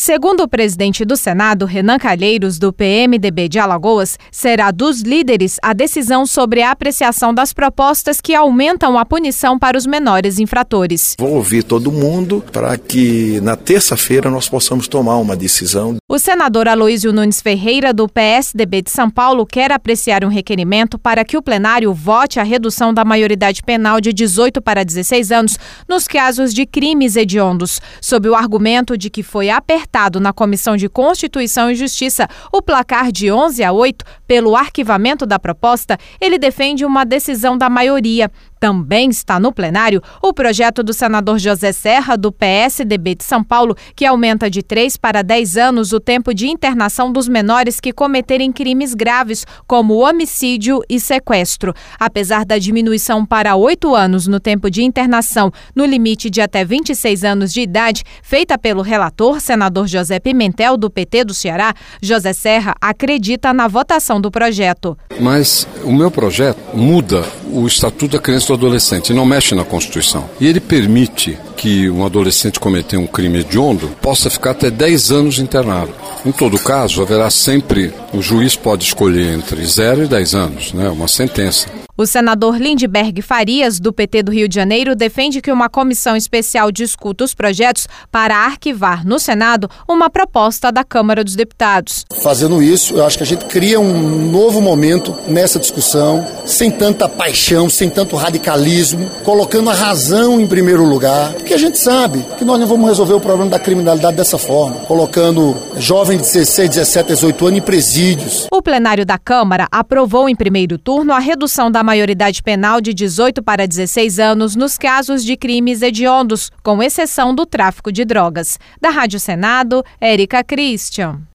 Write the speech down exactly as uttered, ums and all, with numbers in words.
Segundo o presidente do Senado, Renan Calheiros, do P M D B de Alagoas, será dos líderes a decisão sobre a apreciação das propostas que aumentam a punição para os menores infratores. Vou ouvir todo mundo para que na terça-feira nós possamos tomar uma decisão. O senador Aloísio Nunes Ferreira, do P S D B de São Paulo, quer apreciar um requerimento para que o plenário vote a redução da maioridade penal de dezoito para dezesseis anos nos casos de crimes hediondos, sob o argumento de que foi apertado na Comissão de Constituição e Justiça o placar de onze a oito pelo arquivamento da proposta. Ele defende uma decisão da maioria. Também está no plenário o projeto do senador José Serra, do P S D B de São Paulo, que aumenta de três para dez anos o tempo de internação dos menores que cometerem crimes graves, como homicídio e sequestro. Apesar da diminuição para oito anos no tempo de internação, no limite de até vinte e seis anos de idade, feita pelo relator, senador José Pimentel, do P T do Ceará, José Serra acredita na votação do projeto. Mas o meu projeto muda o Estatuto da Criança e do Adolescente, não mexe na Constituição. E ele permite que um adolescente cometer um crime hediondo possa ficar até dez anos internado. Em todo caso, haverá sempre, o juiz pode escolher entre zero e dez anos, né, uma sentença. O senador Lindbergh Farias, do P T do Rio de Janeiro, defende que uma comissão especial discuta os projetos para arquivar no Senado uma proposta da Câmara dos Deputados. Fazendo isso, eu acho que a gente cria um novo momento nessa discussão, sem tanta paixão, sem tanto radicalismo, colocando a razão em primeiro lugar, porque a gente sabe que nós não vamos resolver o problema da criminalidade dessa forma, colocando jovens de dezesseis, dezessete, dezoito anos em presídios. O plenário da Câmara aprovou em primeiro turno a redução da maioridade penal de dezoito para dezesseis anos nos casos de crimes hediondos, com exceção do tráfico de drogas. Da Rádio Senado, Érica Christian.